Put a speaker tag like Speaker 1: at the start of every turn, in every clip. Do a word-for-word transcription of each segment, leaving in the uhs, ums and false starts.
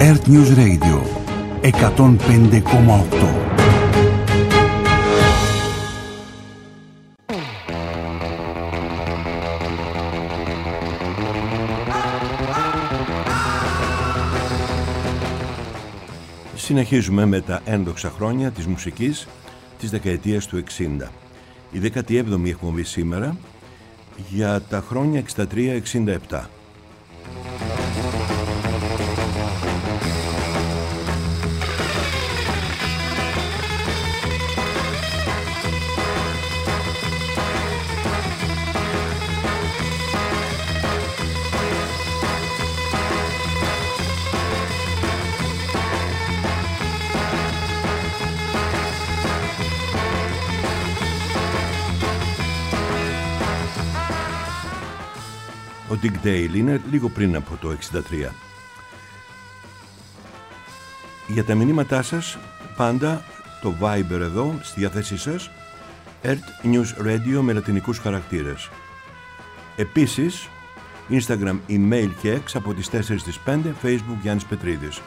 Speaker 1: Earth News Radio εκατόν πέντε κόμμα οκτώ.
Speaker 2: Συνεχίζουμε με τα ένδοξα χρόνια της μουσικής της δεκαετίας του εξήντα. Η δέκατη έβδομη εκπομπή σήμερα για τα χρόνια εξήντα τρία εξήντα επτά. Ο Dick Dale είναι λίγο πριν από το εξήντα τρία. Για τα μηνύματά σας πάντα το Viber εδώ στη διάθεσή σας, Earth News Radio με λατινικούς χαρακτήρες. Επίσης Instagram, email και X από τις τέσσερις στις πέντε, Facebook Γιάννης Πετρίδης.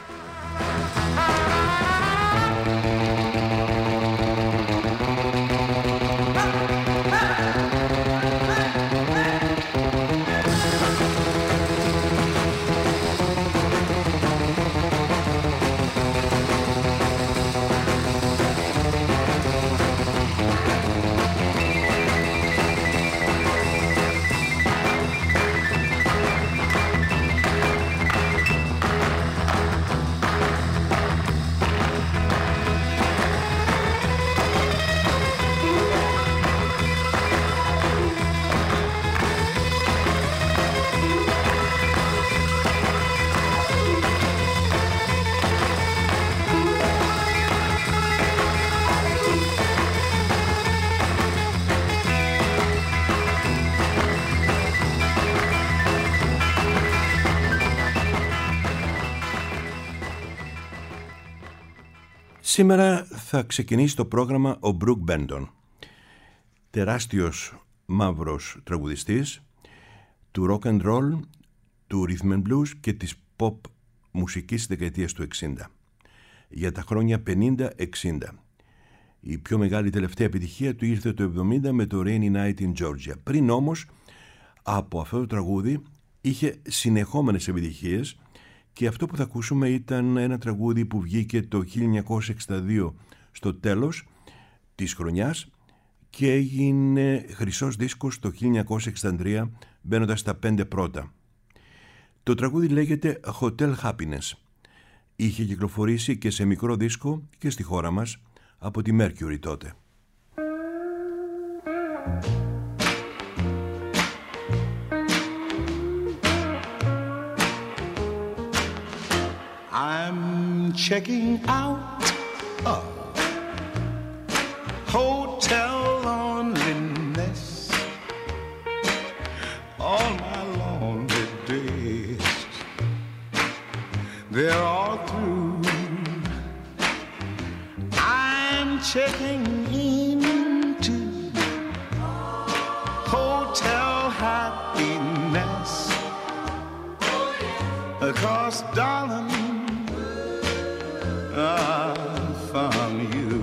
Speaker 2: Σήμερα θα ξεκινήσει το πρόγραμμα ο Μπρουκ Μπέντον, τεράστιος μαύρος τραγουδιστής του rock and roll, του rhythm and blues και της pop μουσικής της δεκαετίας του εξήντα. Για τα χρόνια πενήντα εξήντα. Η πιο μεγάλη τελευταία επιτυχία του ήρθε το εβδομήντα με το Rainy Night in Georgia. Πριν όμως από αυτό το τραγούδι είχε συνεχόμενες επιτυχίες. Και αυτό που θα ακούσουμε ήταν ένα τραγούδι που βγήκε το χίλια εννιακόσια εξήντα δύο στο τέλος της χρονιάς και έγινε χρυσός δίσκος το χίλια εννιακόσια εξήντα τρία μπαίνοντας στα πέντε πρώτα. Το τραγούδι λέγεται Hotel Happiness. Είχε κυκλοφορήσει και σε μικρό δίσκο και στη χώρα μας από τη Mercury τότε.
Speaker 3: I'm checking out of hotel loneliness. All my lonely days, they're all through. I'm checking into hotel happiness. 'Cause darling, I found you.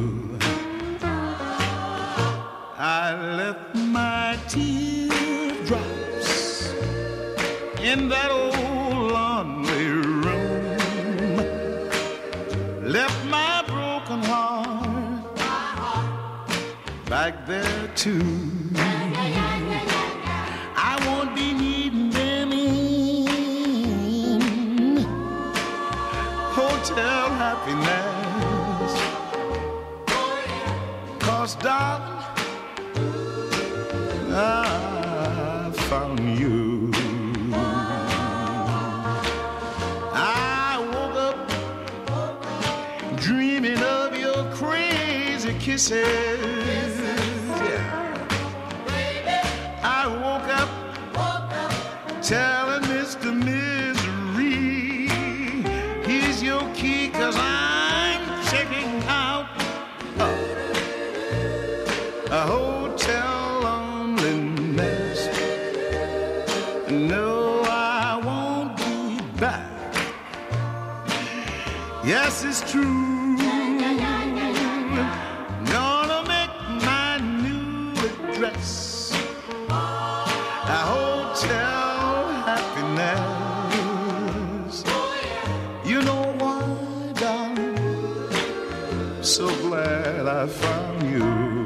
Speaker 3: I left my teardrops in that old lonely room. Left my broken heart back there too. I won't be needing them in hotel happiness. 'Cause darling, I found you. I woke up dreaming of your crazy kisses. Yeah. I woke up telling Mister Misery he's your key, 'cause I'm checking out a hotel loneliness. No, I won't be back Yes, it's true. Gonna make my new address a hotel happiness. You know why, darling? So glad I found you.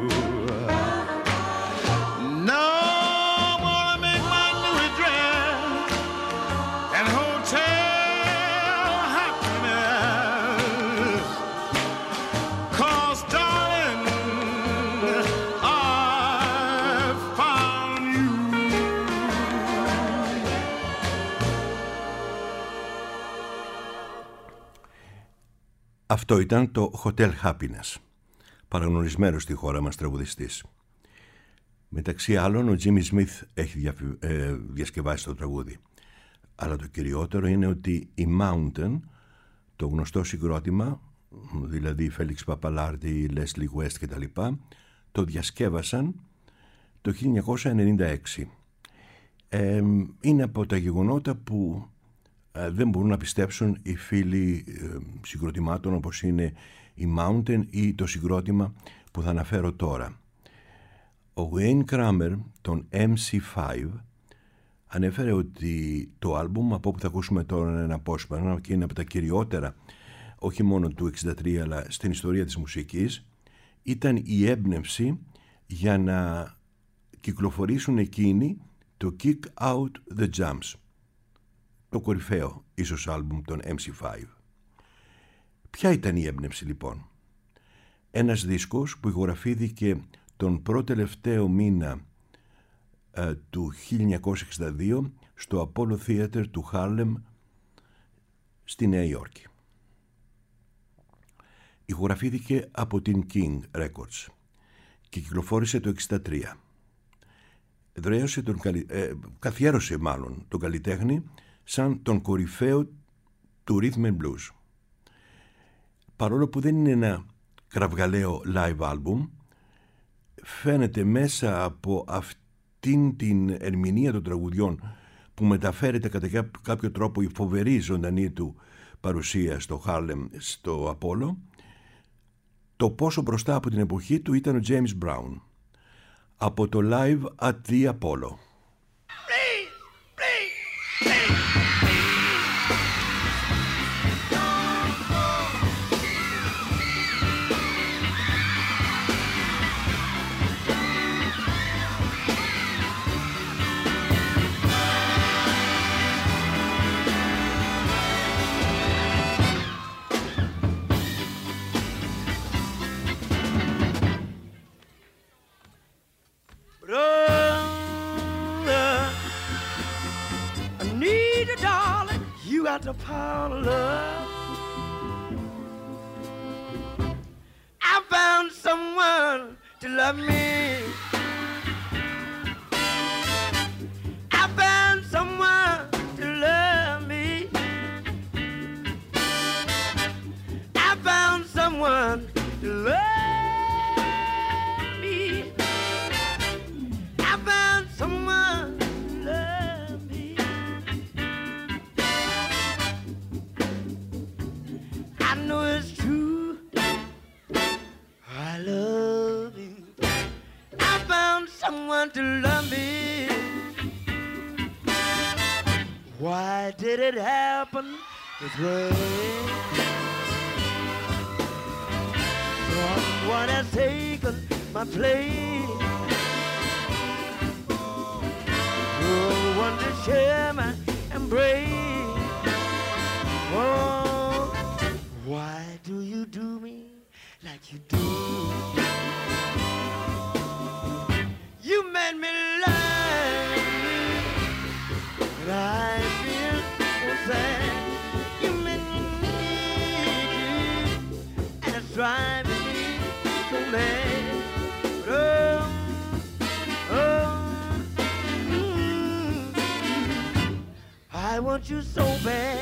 Speaker 2: Αυτό ήταν το Hotel Happiness, παραγνωρισμένος στη χώρα μας τραγουδιστής. Μεταξύ άλλων, ο Jimmy Smith έχει διαφυ... ε, διασκευάσει το τραγούδι. Αλλά το κυριότερο είναι ότι η Mountain, το γνωστό συγκρότημα, δηλαδή Φέλιξ Παπαλάρτη, Leslie West κτλ., το διασκεύασαν το χίλια εννιακόσια ενενήντα έξι. Ε, είναι από τα γεγονότα που ε, δεν μπορούν να πιστέψουν οι φίλοι ε, συγκροτημάτων όπως είναι η Mountain ή το συγκρότημα που θα αναφέρω τώρα. Ο Wayne Kramer, τον εμ σι φάιβ, ανέφερε ότι το άλμπουμ από όπου θα ακούσουμε τώρα είναι ένα απόσπασμα και είναι από τα κυριότερα όχι μόνο του εξήντα τρία αλλά στην ιστορία της μουσικής, ήταν η έμπνευση για να κυκλοφορήσουν εκείνοι το Kick Out the Jams, το κορυφαίο ίσως άλμπουμ των εμ σι φάιβ. Ποια ήταν η έμπνευση λοιπόν? Ένας δίσκος που ηχογραφήθηκε τον προτελευταίο μήνα ε, του χίλια εννιακόσια εξήντα δύο στο Apollo Theater του Harlem στη Νέα Υόρκη. Ηχογραφήθηκε από την King Records και κυκλοφόρησε το εξήντα τρία. Εδραίωσε τον, ε, καθιέρωσε μάλλον τον καλλιτέχνη σαν τον κορυφαίο του Rhythm and Blues. Παρόλο που δεν είναι ένα κραυγαλαίο live album, φαίνεται μέσα από αυτήν την ερμηνεία των τραγουδιών που μεταφέρεται κατά κάποιο τρόπο η φοβερή ζωντανή του παρουσία στο Harlem, στο Απόλλω, το πόσο μπροστά από την εποχή του ήταν ο James Brown από το Live at the Apollo.
Speaker 4: The power of love. I found someone to love me. I found someone to love me. I found someone to love me. I found someone to love me. I know it's true. I love you. I found someone to love me. Why did it happen this way? Someone has taken my place. No one to share my embrace. Oh, why do you do me like you do? You made me love you, but I feel so sad. You made me need you, and it's driving me so mad. But oh, oh, mm, I want you so bad.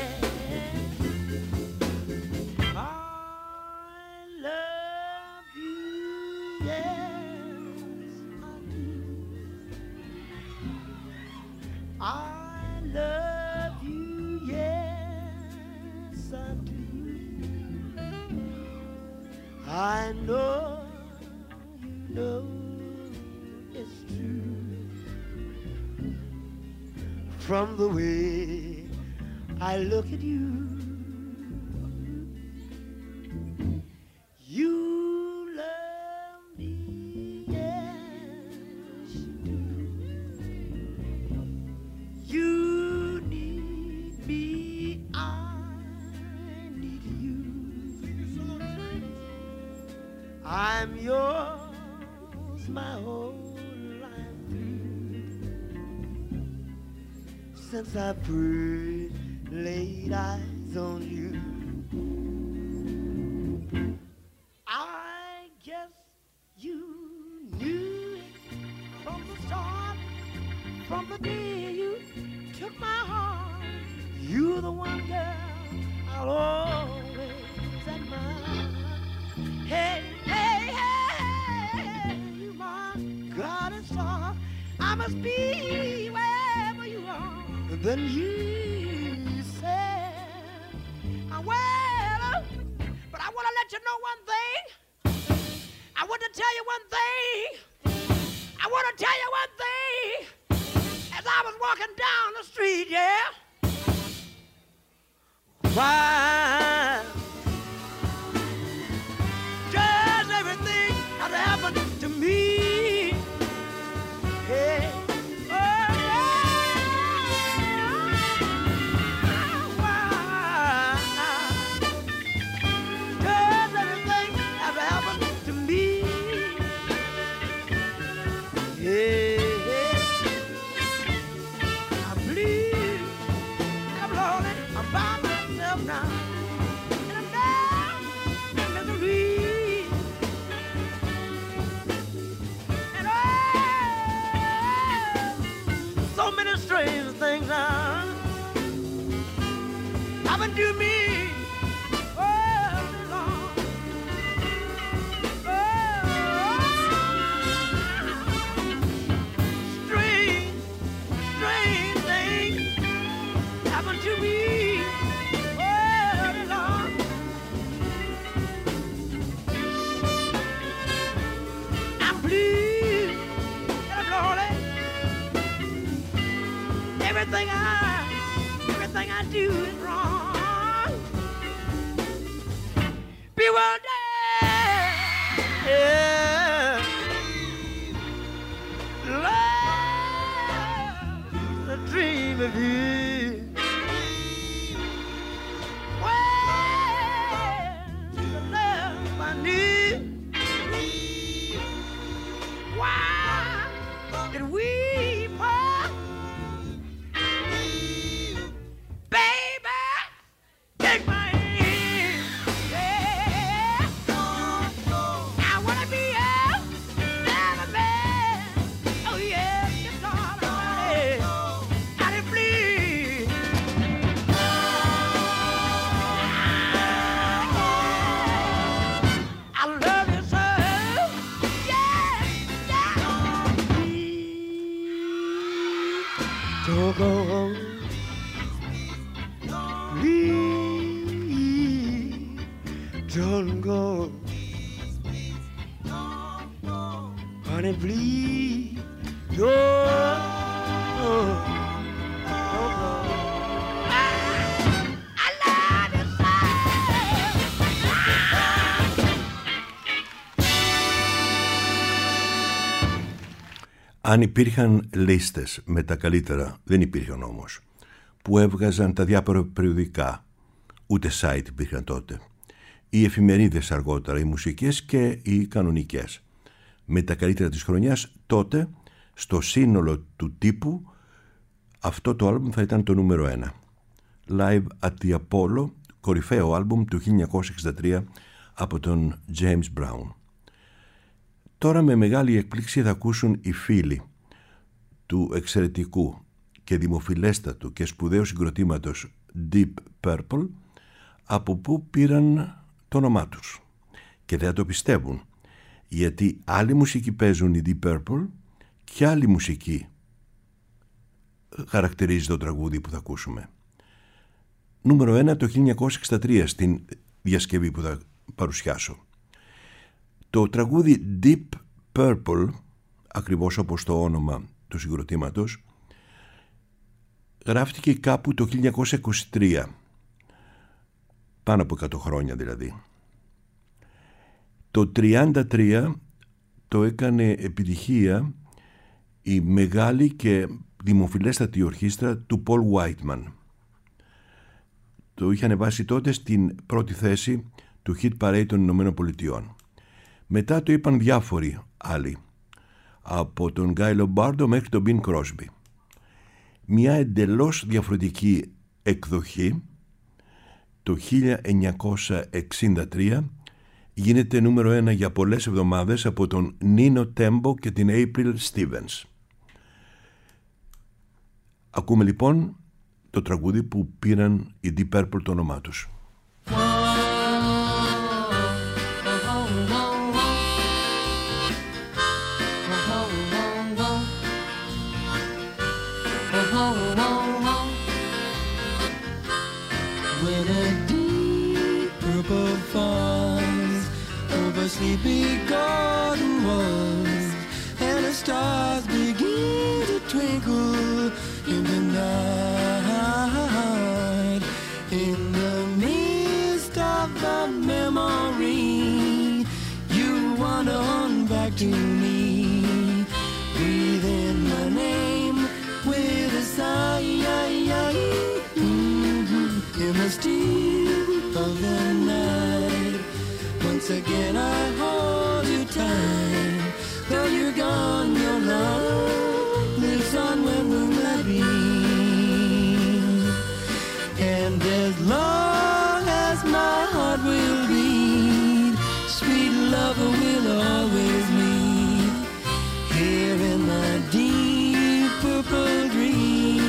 Speaker 4: I love you, yes, I do. I know you know it's true from the way I look at you. You love me, yes you do. You need me, I need you. I'm yours my whole life through. Since I first laid eyes on you, I guess you knew it from the start, from the day you took my heart. You're the one girl I'll always admire. Hey, hey, hey, you my goddess star. I must be wherever you are. And then you said, well, but I want to let you know one thing. I want to tell you one thing. I want to tell you one thing. As I was walking down the street, yeah. Why? Does everything have to happen to me? Hey. Happened to me, oh Lord, oh, strange, strange things happened to me, oh Lord. I'm blue and I'm lonely. Everything I, everything I do is wrong. Yeah. Love's a dream of you. Well, the love I knew. Why did we part? Baby, take my don't go home, please don't go, honey, please don't, don't go. I love you so.
Speaker 2: Αν υπήρχαν λίστες με τα καλύτερα, δεν υπήρχαν όμως, που έβγαζαν τα διάφορα περιοδικά, ούτε site υπήρχαν τότε, οι εφημερίδες αργότερα, οι μουσικές και οι κανονικές, με τα καλύτερα της χρονιάς, τότε στο σύνολο του τύπου αυτό το άλμπουμ θα ήταν το νούμερο ένα. Live at the Apollo, κορυφαίο άλμπουμ του χίλια εννιακόσια εξήντα τρία από τον James Brown. Τώρα με μεγάλη εκπλήξη θα ακούσουν οι φίλοι του εξαιρετικού και δημοφιλέστατου και σπουδαίου συγκροτήματος Deep Purple, από πού πήραν το όνομά τους. Και δεν το πιστεύουν, γιατί άλλη μουσική παίζουν οι Deep Purple και άλλη μουσική χαρακτηρίζει το τραγούδι που θα ακούσουμε. Νούμερο ένα το χίλια εννιακόσια εξήντα τρία στην διασκευή που θα παρουσιάσω. Το τραγούδι Deep Purple, ακριβώς όπως το όνομα του συγκροτήματος, γράφτηκε κάπου το χίλια εννιακόσια είκοσι τρία, πάνω από εκατό χρόνια δηλαδή. Το τριάντα τρία το έκανε επιτυχία η μεγάλη και δημοφιλέστατη ορχήστρα του Paul Whiteman. Το είχε ανεβάσει τότε στην πρώτη θέση του Hit Parade των Ηνωμένων Πολιτειών. Μετά το είπαν διάφοροι άλλοι, από τον Guy Lombardo μέχρι τον Bing Crosby. Μια εντελώς διαφορετική εκδοχή το χίλια εννιακόσια εξήντα τρία γίνεται νούμερο ένα για πολλές εβδομάδες από τον Nino Tembo και την April Stevens. Ακούμε λοιπόν το τραγούδι που πήραν οι Deep Purple το όνομά τους.
Speaker 5: When a deep purple falls over sleepy garden walls, and the stars begin to twinkle in the night, in the midst of the memory, you wander on back to me, breathe in my name with a sigh. In the still of the night, once again I hold you tight. Though you're gone, your love lives on when moonlight beams. And as long as my heart will beat, sweet lover will always meet here in my deep purple dream.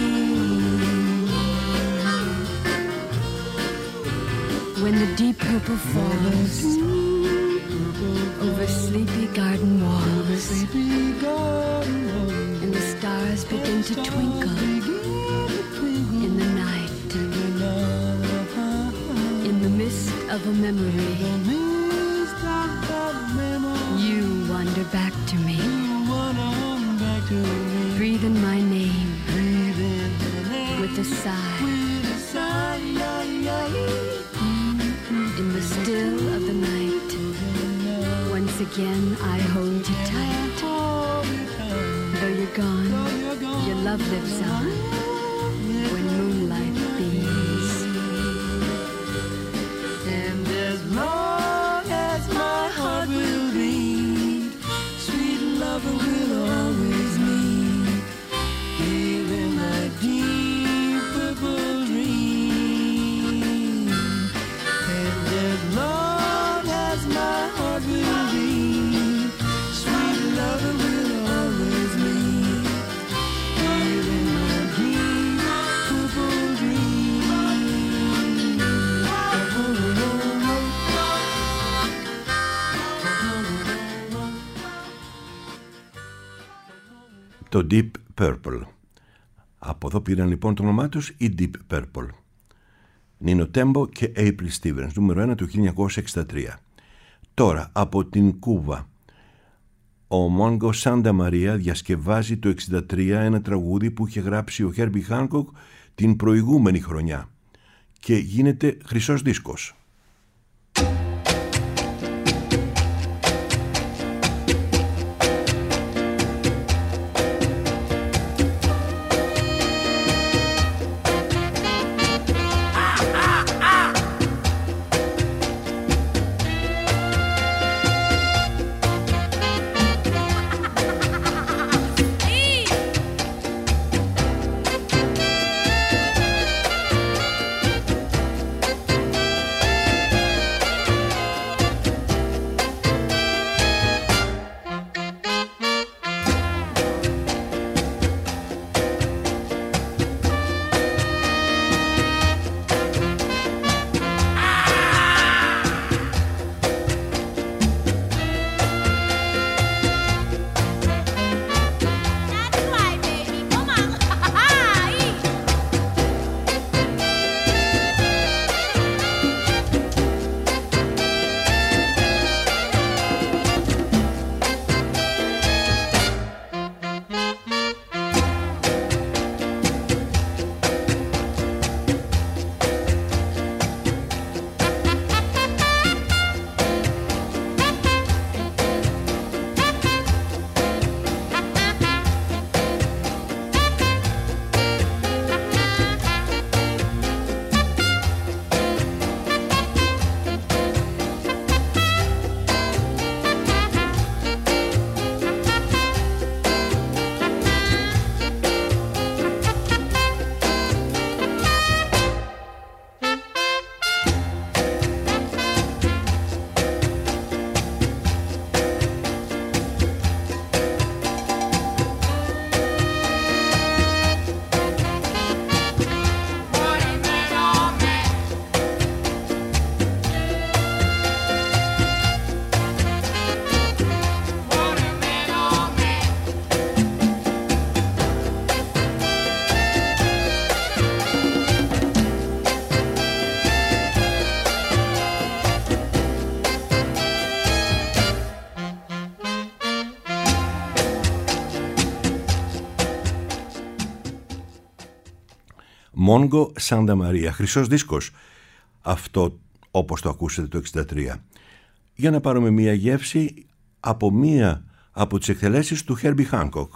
Speaker 6: When the deep purple falls over sleepy garden walls, and the stars begin to twinkle in the night, in the mist of a memory, you wander back to me, breathe in my name with a sigh. In the still of the night, once again I hold you tight. Though you're gone, your love lives on when moonlight beams.
Speaker 5: And as long as my heart will beat, sweet lover will always meet here in my deep purple dream. And as long as my heart will beat, sweet lover will always meet here in my deep purple dream.
Speaker 2: Το Deep Purple. Από εδώ πήραν λοιπόν το όνομά τους οι Deep Purple. Nino Tembo και April Stevens, νούμερο ένα του χίλια εννιακόσια εξήντα τρία. Τώρα, από την Κούβα, ο Μόνγκο Σάντα Μαρία διασκευάζει το εξήντα τρία ένα τραγούδι που είχε γράψει ο Herbie Hancock την προηγούμενη χρονιά και γίνεται χρυσός δίσκος. Μόνγκο Σάντα Μαρία, χρυσός δίσκος αυτό, όπως το ακούσατε το εξήντα τρία. Για να πάρουμε μία γεύση από μία από τις εκτελέσεις του Herbie Hancock.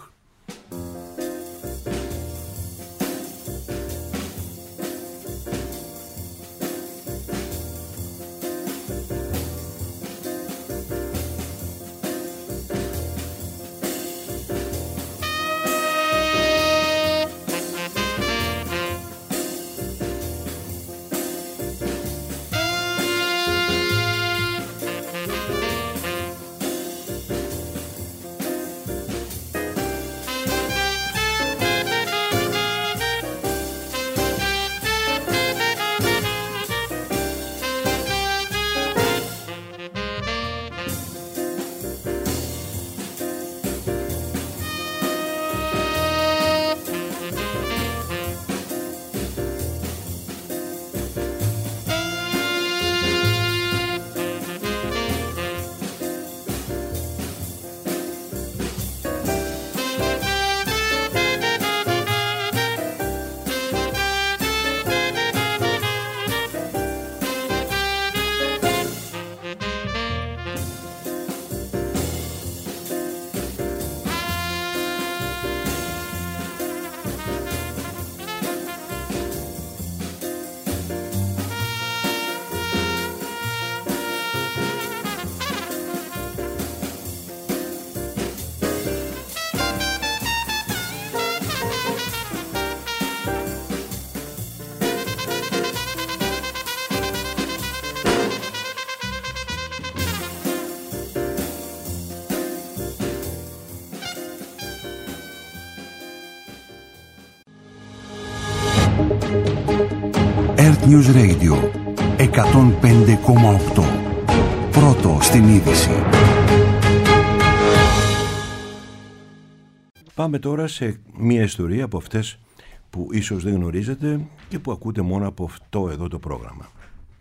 Speaker 1: Earth News Radio εκατόν πέντε κόμμα οκτώ. Πρώτο στην είδηση.
Speaker 2: Πάμε τώρα σε μια ιστορία από αυτές που ίσως δεν γνωρίζετε και που ακούτε μόνο από αυτό εδώ το πρόγραμμα.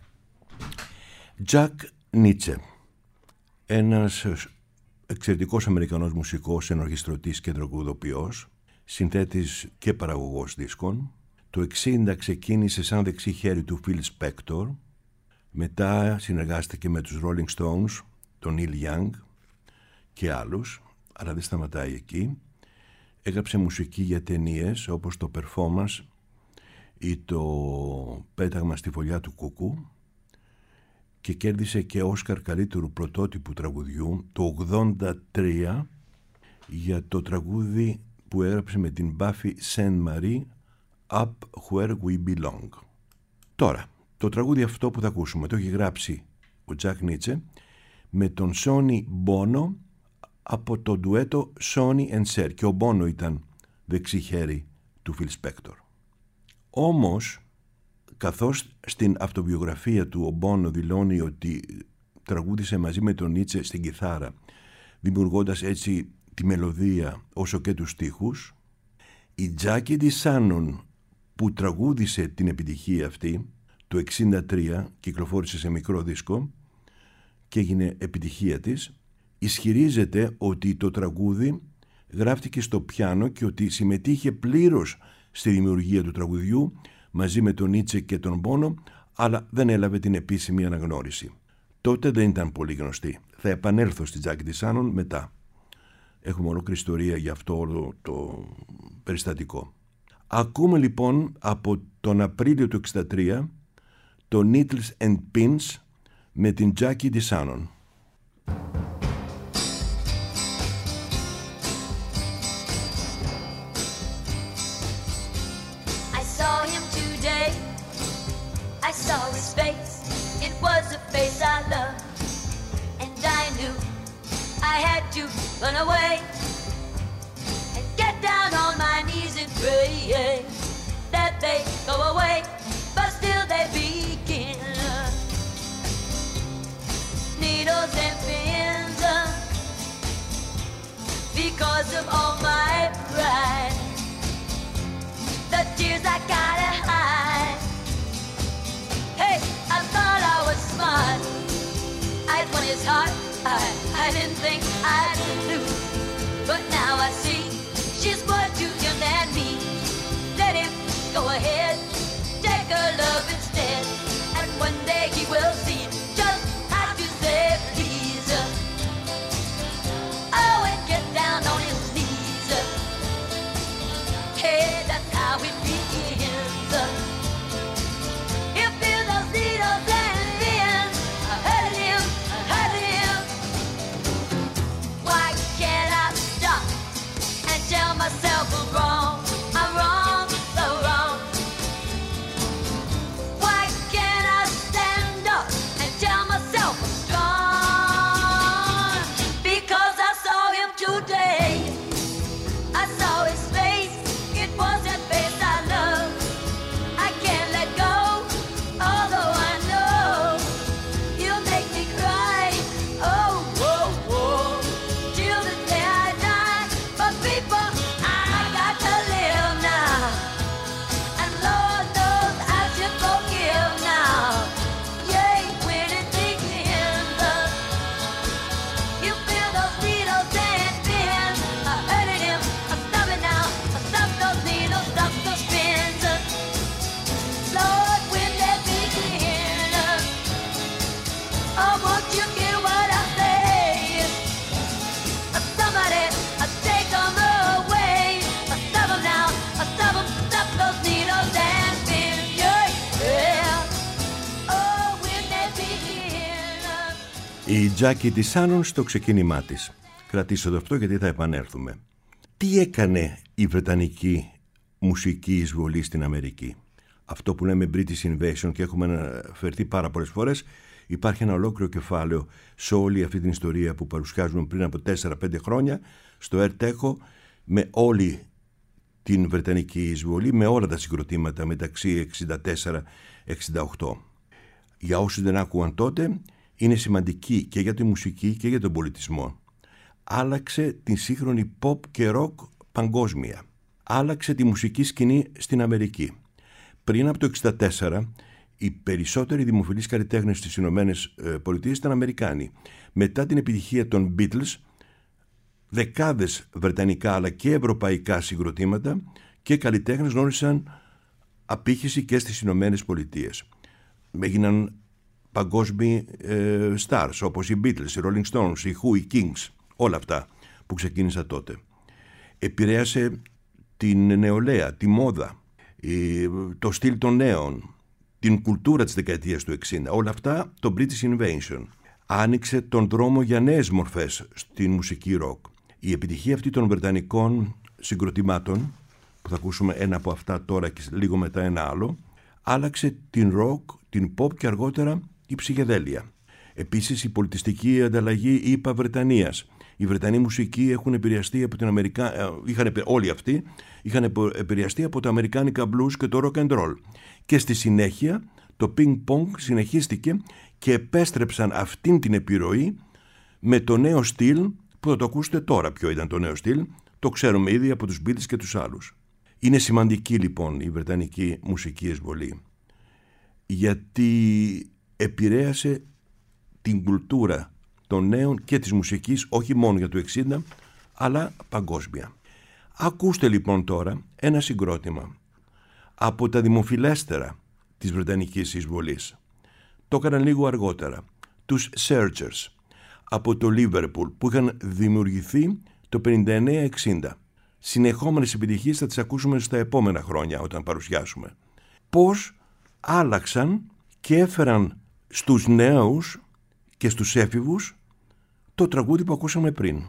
Speaker 2: Jack Nitzsche, ένας εξαιρετικός Αμερικανός μουσικός, ενορχιστρωτής και τραγουδοποιός, συνθέτης και παραγωγός δίσκων. Το εξήντα ξεκίνησε σαν δεξί χέρι του Phil Spector, μετά συνεργάστηκε με τους Rolling Stones, τον Neil Young και άλλους, αλλά δεν σταματάει εκεί. Έγραψε μουσική για ταινίες όπως το Performance ή το Πέταγμα στη φωλιά του Κούκου και κέρδισε και Όσκαρ καλύτερου πρωτότυπου τραγουδιού το ογδόντα τρία για το τραγούδι που έγραψε με την Buffy Sainte-Marie, Up Where We Belong. Τώρα, το τραγούδι αυτό που θα ακούσουμε το έχει γράψει ο Jack Nitzsche με τον Sonny Bono από το ντουέτο Sonny and Cher, και ο Bono ήταν δεξί χέρι του Phil Spector. Όμως, καθώς στην αυτοβιογραφία του ο Bono δηλώνει ότι τραγούδισε μαζί με τον Nitzsche στην κιθάρα, δημιουργώντας έτσι τη μελωδία όσο και τους στίχους, η Jackie DeShannon που τραγούδισε την επιτυχία αυτή το εξήντα τρία, κυκλοφόρησε σε μικρό δίσκο και έγινε επιτυχία της, ισχυρίζεται ότι το τραγούδι γράφτηκε στο πιάνο και ότι συμμετείχε πλήρως στη δημιουργία του τραγουδιού μαζί με τον Nitzsche και τον Bono, αλλά δεν έλαβε την επίσημη αναγνώριση. Τότε δεν ήταν πολύ γνωστή. Θα επανέλθω στη Jackie DeShannon μετά. Έχουμε ολόκληρη ιστορία για αυτό όλο το περιστατικό. Ακούμε λοιπόν από τον Απρίλιο του εξήντα τρία το Needles and Pins με την Jackie DeShannon.
Speaker 7: I saw him today. I saw his face. It was a face I loved. And I knew I had to run away and get down on my knees and pray that they go away, but still they begin. Needles and pins, because of all my pride, the tears I gotta hide. Hey, I thought I was smart, I'd won his heart. I, I didn't think I'd lose, but now I see she's more to him than me. Let him go ahead.
Speaker 2: Η Τζάκη της Άνων στο ξεκίνημά της. Κρατήστε το αυτό γιατί θα επανέλθουμε. Τι έκανε η βρετανική μουσική εισβολή στην Αμερική? Αυτό που λέμε British Invasion, και έχουμε αναφερθεί πάρα πολλές φορές. Υπάρχει ένα ολόκληρο κεφάλαιο σε όλη αυτή την ιστορία που παρουσιάζουμε πριν από τέσσερα πέντε χρόνια στο Ερτέχο, με όλη την βρετανική εισβολή, με όλα τα συγκροτήματα μεταξύ εξήντα τέσσερα εξήντα οκτώ. Για όσους δεν άκουγαν τότε, είναι σημαντική και για τη μουσική και για τον πολιτισμό. Άλλαξε την σύγχρονη pop και rock παγκόσμια. Άλλαξε τη μουσική σκηνή στην Αμερική. Πριν από το εξήντα τέσσερα, οι περισσότεροι δημοφιλείς καλλιτέχνες στις Ηνωμένες Πολιτείες ήταν Αμερικάνοι. Μετά την επιτυχία των Beatles, δεκάδες βρετανικά αλλά και ευρωπαϊκά συγκροτήματα και καλλιτέχνες γνώρισαν απήχηση και στις Ηνωμένες Πολιτείες. Έγιναν παγκόσμιοι ε, stars όπως οι Beatles, οι Rolling Stones, οι Who, οι Kings, όλα αυτά που ξεκίνησα τότε. Επηρέασε την νεολαία, τη μόδα, η, το στυλ των νέων, την κουλτούρα της δεκαετίας του εξήντα. Όλα αυτά το British Invasion. Άνοιξε τον δρόμο για νέες μορφές στην μουσική ροκ. Η επιτυχία αυτή των βρετανικών συγκροτημάτων, που θα ακούσουμε ένα από αυτά τώρα και λίγο μετά ένα άλλο, άλλαξε την ροκ, την pop και αργότερα η ψυχεδέλεια. Επίσης η πολιτιστική ανταλλαγή ΙΠΑ-Βρετανίας. Οι Βρετανοί μουσικοί έχουν επηρεαστεί από την Αμερικα... είχαν, όλοι αυτοί είχαν επηρεαστεί από τα αμερικάνικα blues και το rock and roll. Και στη συνέχεια το ping pong συνεχίστηκε και επέστρεψαν αυτήν την επιρροή με το νέο στυλ που θα το ακούσετε τώρα. Ποιο ήταν το νέο στυλ? Το ξέρουμε ήδη από τους Beatles και τους άλλους. Είναι σημαντική λοιπόν η βρετανική μουσική εισβολή, γιατί επηρέασε την κουλτούρα των νέων και της μουσικής, όχι μόνο για το εξήντα, αλλά παγκόσμια. Ακούστε λοιπόν τώρα ένα συγκρότημα από τα δημοφιλέστερα της βρετανικής εισβολής. Το έκαναν λίγο αργότερα. Τους Searchers από το Liverpool, που είχαν δημιουργηθεί το πενήντα εννέα εξήντα. Συνεχόμενες επιτυχίες θα τις ακούσουμε στα επόμενα χρόνια όταν παρουσιάσουμε. Πώς άλλαξαν και έφεραν στους νέους και στους έφηβους το τραγούδι που ακούσαμε πριν.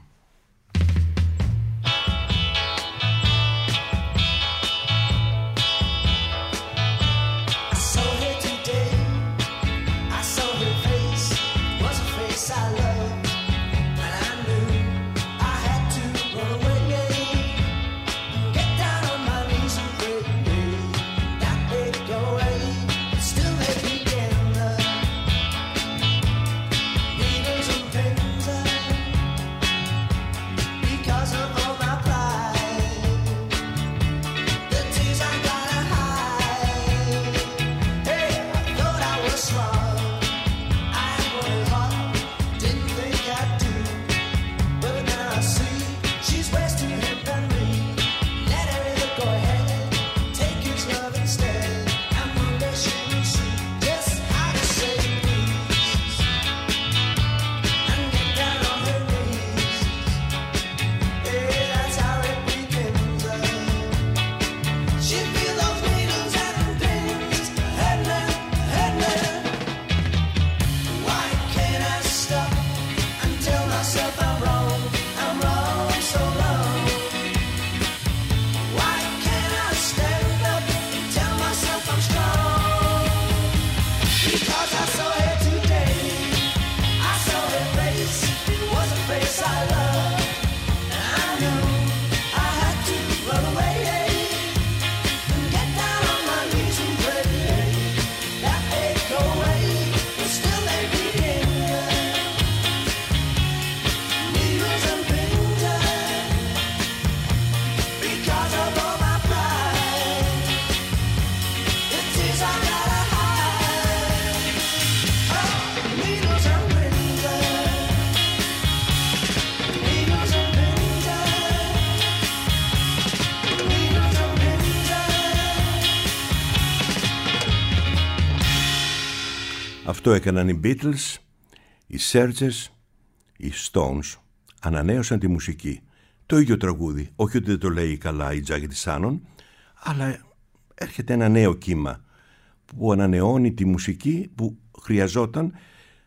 Speaker 2: Αυτό έκαναν οι Beatles, οι Searchers, οι Stones. Ανανέωσαν τη μουσική. Το ίδιο τραγούδι, όχι ότι δεν το λέει καλά η Τζάκη της Άνων, αλλά έρχεται ένα νέο κύμα που ανανεώνει τη μουσική που χρειαζόταν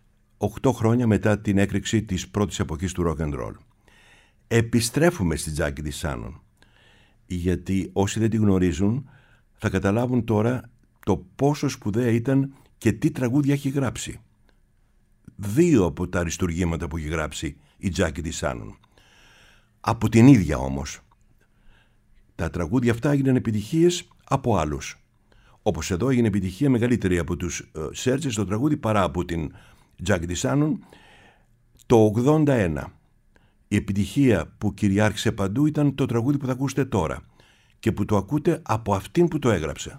Speaker 2: οκτώ χρόνια μετά την έκρηξη της πρώτης εποχής του rock and roll. Επιστρέφουμε στη Jackie DeShannon, γιατί όσοι δεν τη γνωρίζουν θα καταλάβουν τώρα το πόσο σπουδαία ήταν και τι τραγούδια έχει γράψει. Δύο από τα αριστουργήματα που έχει γράψει η Jackie DeShannon. Από την ίδια όμως. Τα τραγούδια αυτά έγιναν επιτυχίες από άλλους. Όπως εδώ έγινε επιτυχία μεγαλύτερη από τους Searchers στο τραγούδι παρά από την Jackie DeShannon. Το ογδόντα ένα η επιτυχία που κυριάρχησε παντού ήταν το τραγούδι που θα ακούσετε τώρα και που το ακούτε από αυτήν που το έγραψε.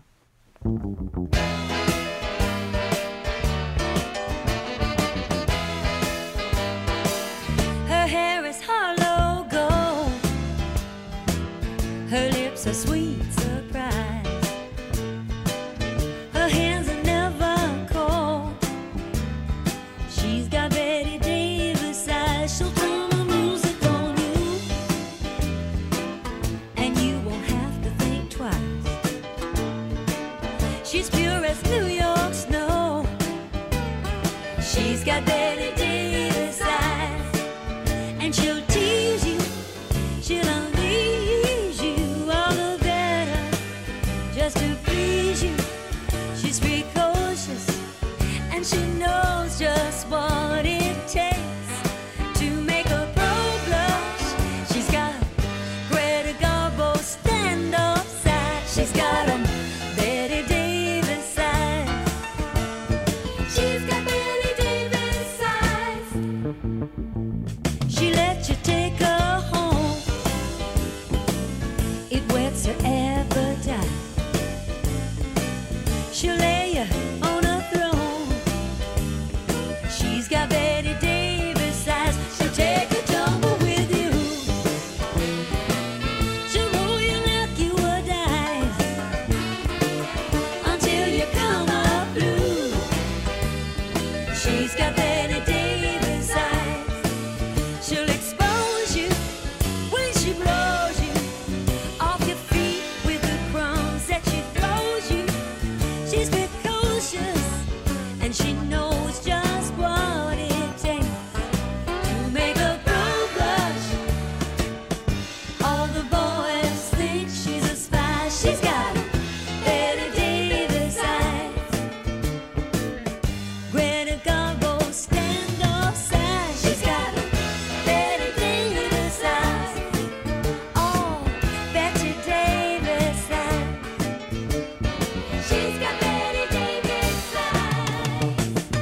Speaker 7: Her hair is hollow gold. Her lips are sweet surprise. Her hands are never cold. She's got Betty Davis eyes. She'll turn the music on you, and you won't have to think twice. She's pure as New York snow. She's got Betty Davis eyes, and she'll tease you, she'll unleash you all the better, just to please you. She's precocious, and she knows just what it takes to make a pro blush. She's got Greta Garbo stand-up side. She's got 'em Betty Davis eyes. She's got Betty Davis eyes. She lets you take her home. It whets her appetite. She'll lay you on a throne. She's got Betty Davis eyes. She'll take a tumble with you. She'll roll you like you were dice until you come up blue. She's got Betty Davis eyes. She'll expose you when she blows you off your feet with the crumbs that she throws you. She's precocious, and she knows just what it takes to make a girl blush. All the boys think she's a spy. She's got Betty Davis eyes. Greta Garbo stand-up side. She's got Betty Davis eyes. Oh, Betty Davis eyes. She's got Betty Davis eyes.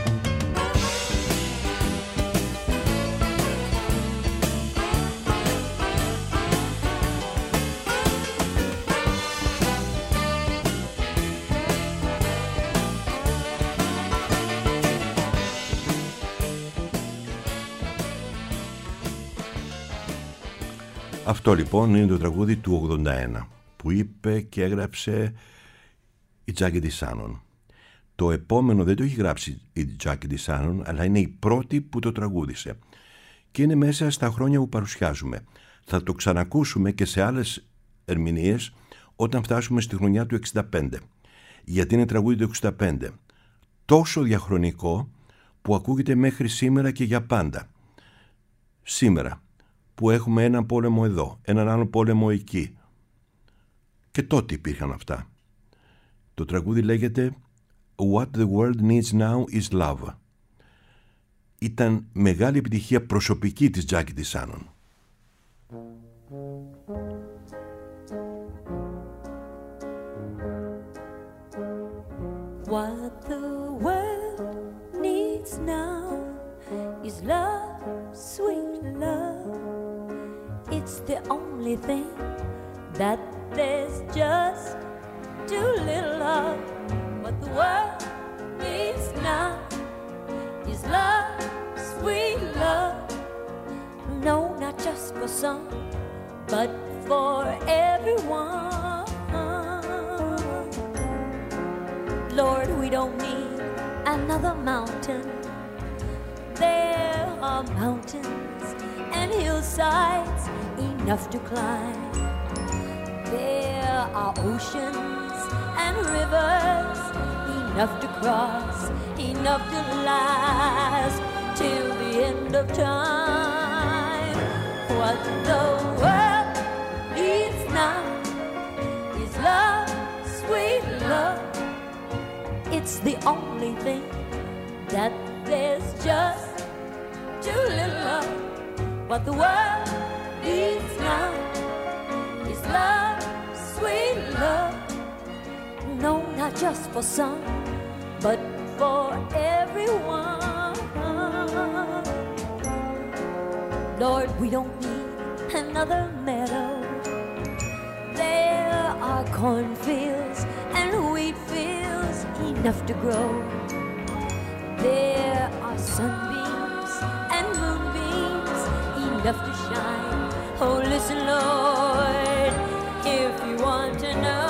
Speaker 2: Αυτό λοιπόν είναι το τραγούδι του ογδόντα ένα που είπε και έγραψε η Jackie DeShannon. Το επόμενο δεν το έχει γράψει η Jackie DeShannon, αλλά είναι η πρώτη που το τραγούδισε και είναι μέσα στα χρόνια που παρουσιάζουμε. Θα το ξανακούσουμε και σε άλλες ερμηνείες όταν φτάσουμε στη χρονιά του εξήντα πέντε, γιατί είναι τραγούδι του εξήντα πέντε, τόσο διαχρονικό που ακούγεται μέχρι σήμερα και για πάντα. Σήμερα που έχουμε έναν πόλεμο εδώ, έναν άλλο πόλεμο εκεί, και τότε υπήρχαν αυτά. Το τραγούδι λέγεται What the world needs now is love. Ήταν μεγάλη επιτυχία προσωπική της Jackie DeShannon.
Speaker 7: What the world needs now is love, sweet love. It's the only thing that there's just too little of. What the world needs now is love, sweet love. No, not just for some, but for everyone. Lord, we don't need another mountain. There are mountains and hillsides enough to climb. There are oceans and rivers enough to cross, enough to last. till the end of time. What the world needs now is love, sweet love. It's the only thing that there's just too little of. What the world needs now is love, sweet love. No, not just for some, but for everyone. Lord, we don't need another meadow. There are cornfields and wheat fields enough to grow. There are sunbeams and moonbeams enough to shine. Oh, listen, Lord, if you want to know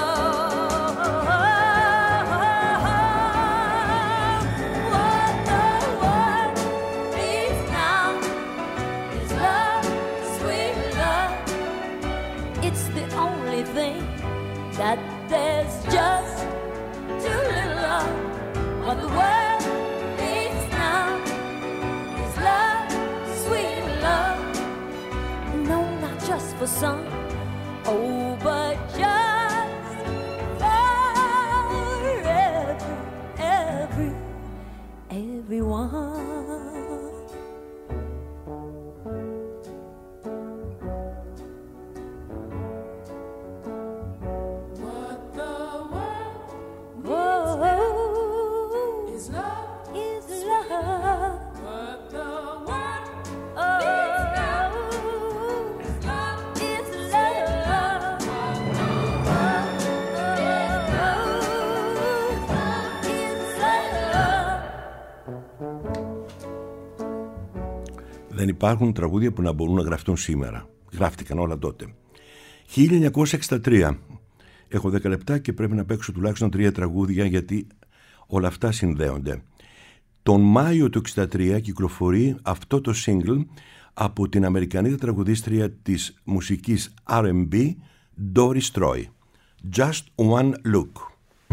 Speaker 7: what the world needs now is love, sweet love. It's the only thing that there's just too little of. What the world needs now is love, sweet love. No, not just for some, oh, but just for every, every, everyone.
Speaker 2: Δεν υπάρχουν τραγούδια που να μπορούν να γραφτούν σήμερα. Γράφτηκαν όλα τότε. χίλια εννιακόσια εξήντα τρία. Έχω δέκα λεπτά και πρέπει να παίξω τουλάχιστον τρία τραγούδια γιατί όλα αυτά συνδέονται. Τον Μάιο του εξήντα τρία κυκλοφορεί αυτό το single από την Αμερικανίδα τραγουδίστρια της μουσικής αρ εντ μπι Doris Troy. Just One Look.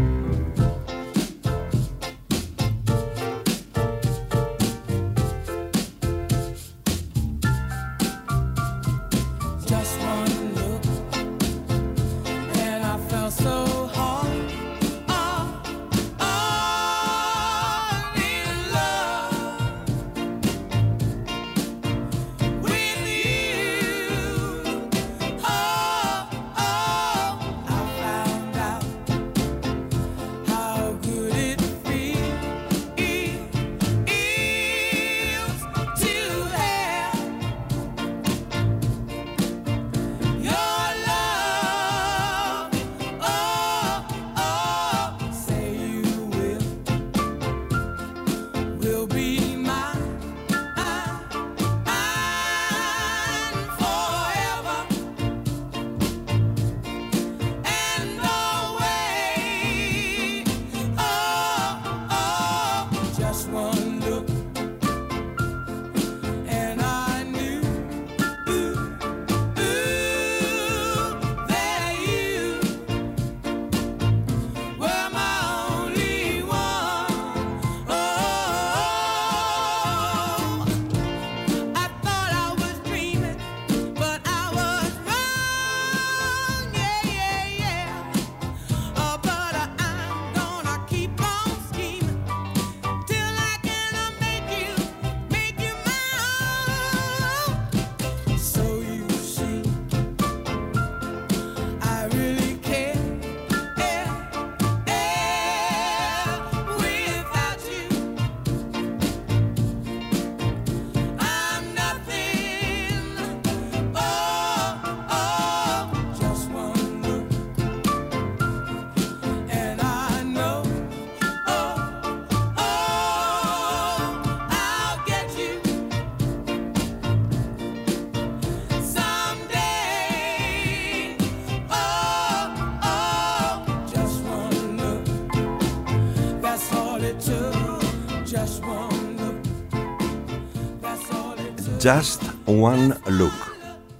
Speaker 2: Just One Look.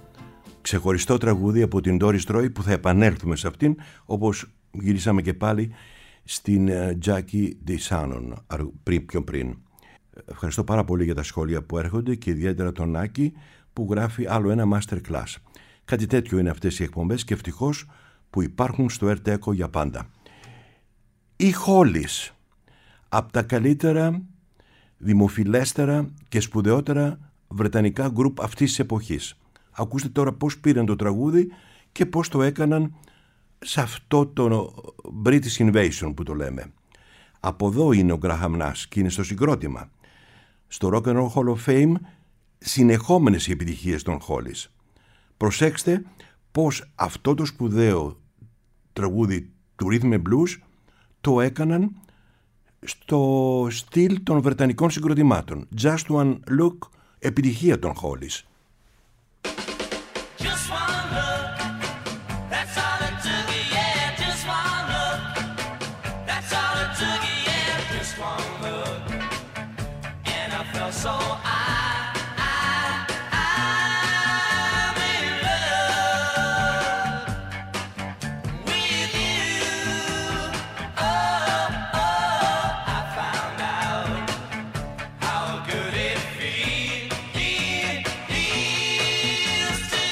Speaker 2: Ξεχωριστό τραγούδι από την Doris Troy που θα επανέλθουμε σε αυτήν, όπως γυρίσαμε και πάλι στην Jackie DeShannon πριν, πιο πριν. Ευχαριστώ πάρα πολύ για τα σχόλια που έρχονται και ιδιαίτερα τον Άκη που γράφει άλλο ένα masterclass. Κάτι τέτοιο είναι αυτές οι εκπομπές και ευτυχώς που υπάρχουν στο ΕΡΤ-ΕΚΟ για πάντα. Οι Hollies, από τα καλύτερα, δημοφιλέστερα και σπουδαιότερα βρετανικά γκρουπ αυτής της εποχής. Ακούστε τώρα πώς πήραν το τραγούδι και πώς το έκαναν σε αυτό το British Invasion που το λέμε. Από εδώ είναι ο Graham Nash και είναι στο συγκρότημα. Στο Rock and Roll Hall of Fame συνεχόμενες οι επιτυχίες των Hollies. Προσέξτε πώς αυτό το σπουδαίο τραγούδι του Rhythm and Blues το έκαναν στο στυλ των βρετανικών συγκροτημάτων. Just One Look, επιτυχία των Hollies.
Speaker 5: So I, I, I'm in love with you. Oh, oh, I found out how good it feels, it feels to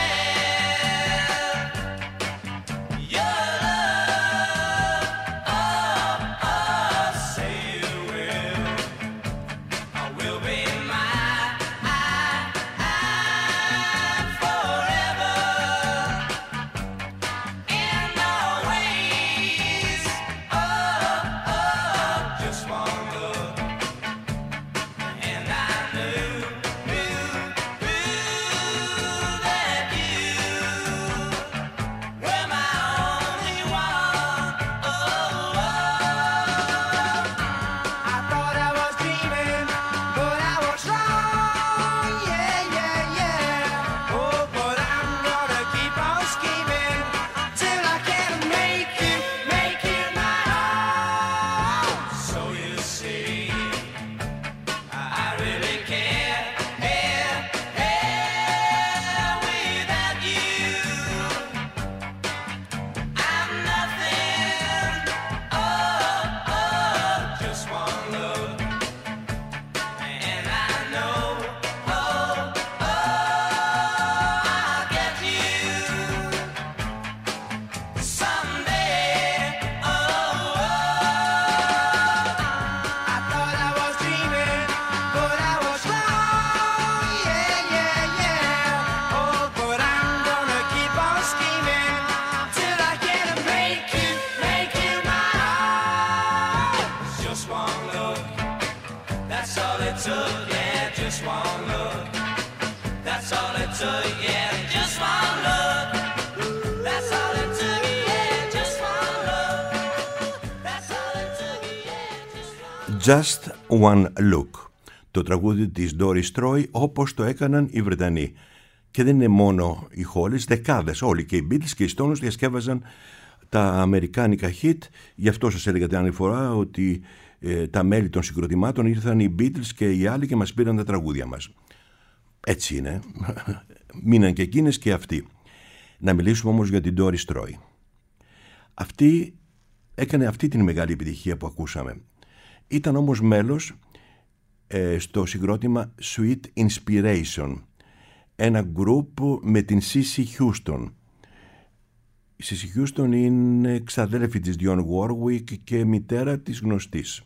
Speaker 5: have your love. Oh, oh, say you will. Will be mine forever and always. Oh, oh, just one look, and I knew, knew, knew that you were my only one. Oh, oh, I thought I was dreaming. But I was wrong, yeah, yeah, yeah. Oh, but I'm gonna keep on scheming till I can make you, make you my own. So you see, I really care, care, care without you. I'm nothing, oh, oh, just one look. And I know, oh, oh, I'll get you someday. Oh, oh, I thought I was dreaming, but I was wrong. Yeah, yeah, yeah. Oh, but I'm gonna keep on scheming till I can make you, make you my own. Just one look. That's all it took, yeah, just one look. That's all it took, yeah, just one look. That's all it took, yeah, just one look. That's all it took, yeah, just one look.
Speaker 2: Just One Look, το τραγούδι της Doris Troy όπως το έκαναν οι Βρετανοί. Και δεν είναι μόνο οι Hollies, δεκάδες, όλοι και οι Beatles και οι Stones διασκεύαζαν τα αμερικάνικα hit. Γι' αυτό σας έλεγα την άλλη φορά ότι ε, τα μέλη των συγκροτημάτων ήρθαν οι Beatles και οι άλλοι και μας πήραν τα τραγούδια μας. Έτσι είναι. Μείναν και εκείνες και αυτοί. Να μιλήσουμε όμως για την Doris Troy. Αυτή έκανε αυτή την μεγάλη επιτυχία που ακούσαμε. Ήταν όμως μέλος ε, στο συγκρότημα Sweet Inspiration, ένα γκρουπ με την Cissy Houston. Η Cissy Houston είναι ξαδέλφη της Dionne Warwick και μητέρα της γνωστής.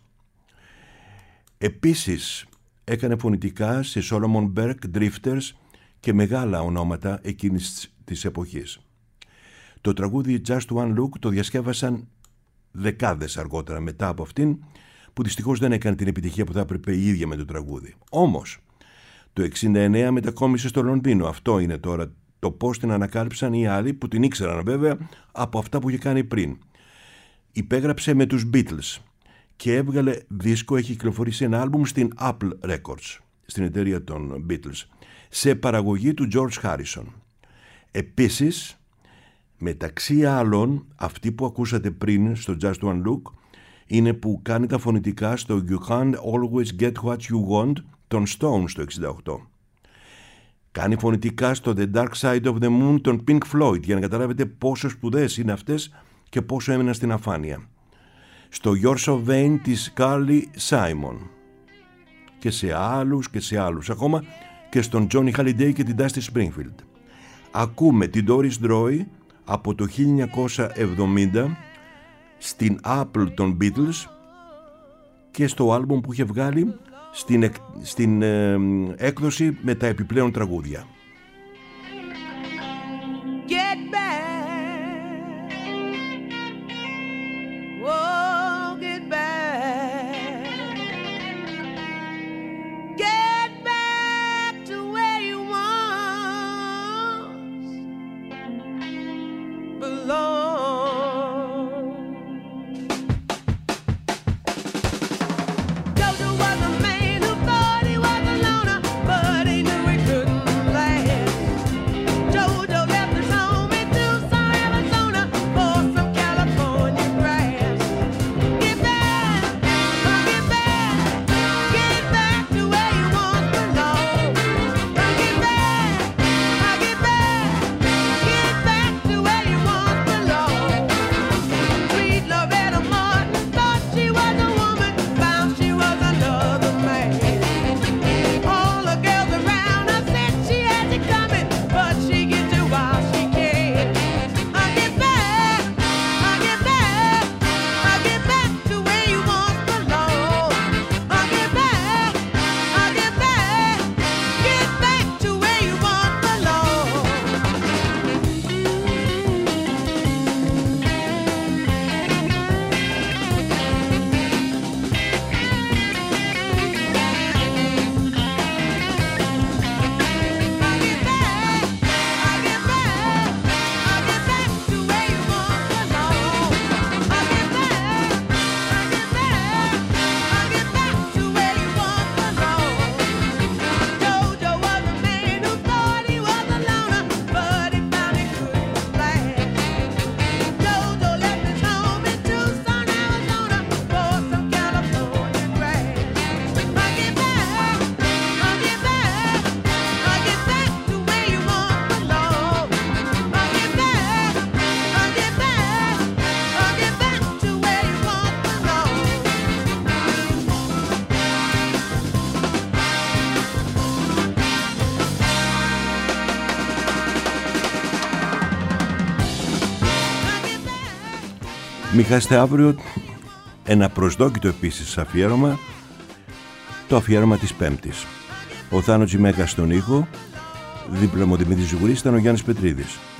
Speaker 2: Επίσης έκανε φωνητικά σε Solomon Burke, Drifters και μεγάλα ονόματα εκείνης της εποχής. Το τραγούδι Just One Look το διασκεύασαν δεκάδες αργότερα μετά από αυτήν, που δυστυχώς δεν έκανε την επιτυχία που θα έπρεπε η ίδια με το τραγούδι. Όμως το εξήντα εννέα μετακόμισε στο Λονδίνο. Αυτό είναι τώρα το πώς την ανακάλυψαν οι άλλοι που την ήξεραν βέβαια από αυτά που είχε κάνει πριν. Υπέγραψε με τους Beatles και έβγαλε δίσκο, έχει κυκλοφορήσει ένα άλμπουμ στην Apple Records, στην εταιρεία των Beatles, σε παραγωγή του George Harrison. Επίσης, μεταξύ άλλων, αυτή που ακούσατε πριν στο Just One Look είναι που κάνει τα φωνητικά στο You Can't Always Get What You Want των Stones το εξήντα οκτώ. Κάνει φωνητικά στο The Dark Side of the Moon των Pink Floyd, για να καταλάβετε πόσο σπουδαίες είναι αυτές και πόσο έμειναν στην αφάνεια. Στο You're So Vain της Carly Simon. και σε άλλους και σε άλλους, ακόμα και στον Johnny Hallyday και την Dusty Springfield. Ακούμε την Doris Droy από το χίλια εννιακόσια εβδομήντα στην Apple των Beatles και στο άλμπουμ που είχε βγάλει στην, στην ε, έκδοση με τα επιπλέον τραγούδια.
Speaker 4: Get back, oh, get back, get back to where you once belong. Jojo was a man who thought he was a loner, but he knew he couldn't last. Jojo left his home in Tucson, Arizona, for some California grass. Get back, oh, get back, get back to where you once belonged. Oh, get back, oh, get back, get back to where you once belonged. Sweet Loretta Martin thought she was a woman, found she was another man. All the girls around her said she had it coming, but she gets it while she can. I get back, I get back, I get back to where you once belonged. I get back, I get back, get back to where you once belonged. I get back, I get back, I get back to where you once belonged. I get back, I get back, I get back to where you once belonged. Jojo was a man who thought he was a loner, but he found he couldn't last. Jojo left his home in Tucson, Arizona, for some California grass. I get back, I get back, I get back to where you once belonged. I get back, I get back, I get back to where you once belonged.
Speaker 2: Μην χάσετε αύριο ένα προσδόκητο επίσης αφιέρωμα, το αφιέρωμα της Πέμπτης. Ο Θάνο Τζιμέκας στον ήχο, δίπλα μου ο Δημήτρης Ζουγουρής, ήταν ο Γιάννης Πετρίδης.